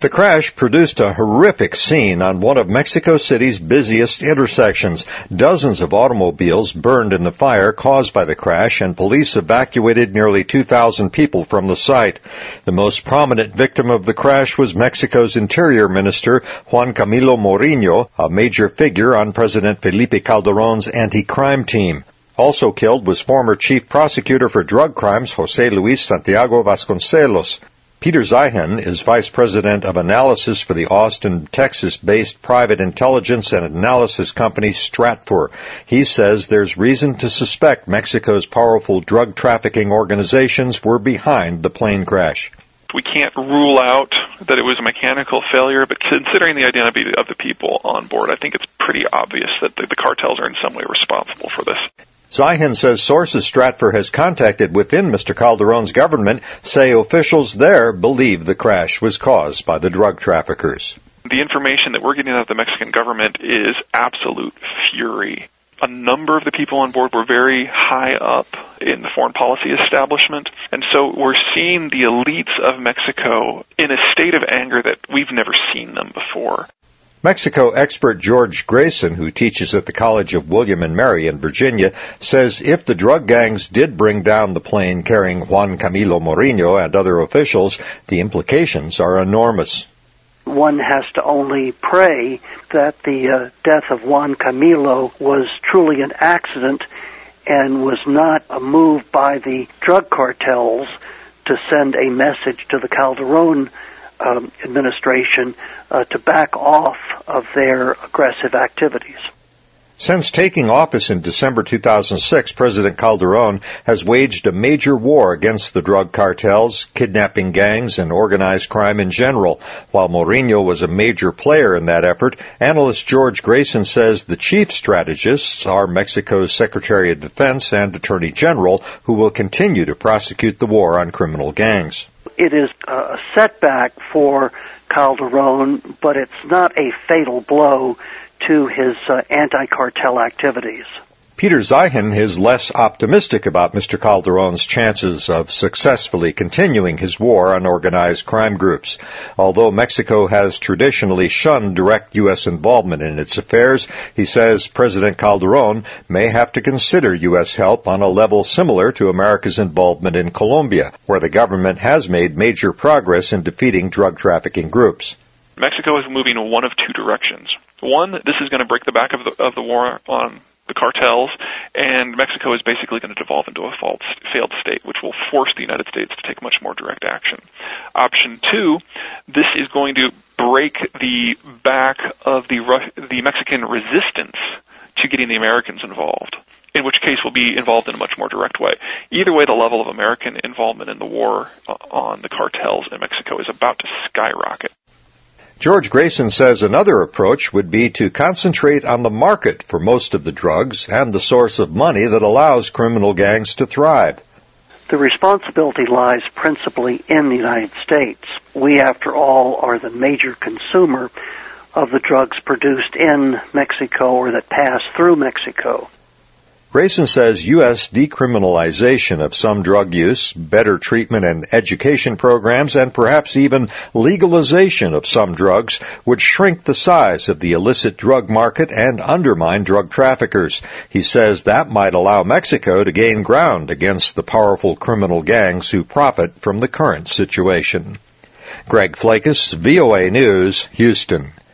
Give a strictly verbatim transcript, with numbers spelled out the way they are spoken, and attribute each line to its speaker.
Speaker 1: The crash produced a horrific scene on one of Mexico City's busiest intersections. Dozens of automobiles burned in the fire caused by the crash, and police evacuated nearly two thousand people from the site. The most prominent victim of the crash was Mexico's Interior Minister, Juan Camilo Mourinho, a major figure on President Felipe Calderon's anti-crime team. Also killed was former Chief Prosecutor for Drug Crimes, José Luis Santiago Vasconcelos. Peter Zeihan is Vice President of Analysis for the Austin, Texas-based private intelligence and analysis company Stratfor. He says there's reason to suspect Mexico's powerful drug trafficking organizations were behind the plane crash.
Speaker 2: We can't rule out that it was a mechanical failure, but considering the identity of the people on board, I think it's pretty obvious that the, the cartels are in some way responsible for this.
Speaker 1: Zeihan says sources Stratfor has contacted within Mister Calderon's government say officials there believe the crash was caused by the drug traffickers.
Speaker 2: The information that we're getting out of the Mexican government is absolute fury. A number of the people on board were very high up in the foreign policy establishment, and so we're seeing the elites of Mexico in a state of anger that we've never seen them before.
Speaker 1: Mexico expert George Grayson, who teaches at the College of William and Mary in Virginia, says if the drug gangs did bring down the plane carrying Juan Camilo Mourinho and other officials, the implications are enormous.
Speaker 3: One has to only pray that the uh, death of Juan Camilo was truly an accident and was not a move by the drug cartels to send a message to the Calderon Um, administration uh, to back off of their aggressive activities.
Speaker 1: Since taking office in December two thousand six, President Calderon has waged a major war against the drug cartels, kidnapping gangs, and organized crime in general. While Mourinho was a major player in that effort, analyst George Grayson says the chief strategists are Mexico's Secretary of Defense and Attorney General, who will continue to prosecute the war on criminal gangs.
Speaker 3: It is a setback for Calderon, but it's not a fatal blow to his uh, anti-cartel activities.
Speaker 1: Peter Zeihan is less optimistic about Mister Calderon's chances of successfully continuing his war on organized crime groups. Although Mexico has traditionally shunned direct U S involvement in its affairs, he says President Calderon may have to consider U S help on a level similar to America's involvement in Colombia, where the government has made major progress in defeating drug trafficking groups.
Speaker 2: Mexico is moving in one of two directions. One, this is going to break the back of the, of the war on the cartels, and Mexico is basically going to devolve into a false, failed state, which will force the United States to take much more direct action. Option two, this is going to break the back of the the Mexican resistance to getting the Americans involved, in which case we'll be involved in a much more direct way. Either way, the level of American involvement in the war on the cartels in Mexico is about to skyrocket.
Speaker 1: George Grayson says another approach would be to concentrate on the market for most of the drugs and the source of money that allows criminal gangs to thrive.
Speaker 3: The responsibility lies principally in the United States. We, after all, are the major consumer of the drugs produced in Mexico or that pass through Mexico.
Speaker 1: Grayson says U S decriminalization of some drug use, better treatment and education programs, and perhaps even legalization of some drugs would shrink the size of the illicit drug market and undermine drug traffickers. He says that might allow Mexico to gain ground against the powerful criminal gangs who profit from the current situation. Greg Flakus, V O A News, Houston.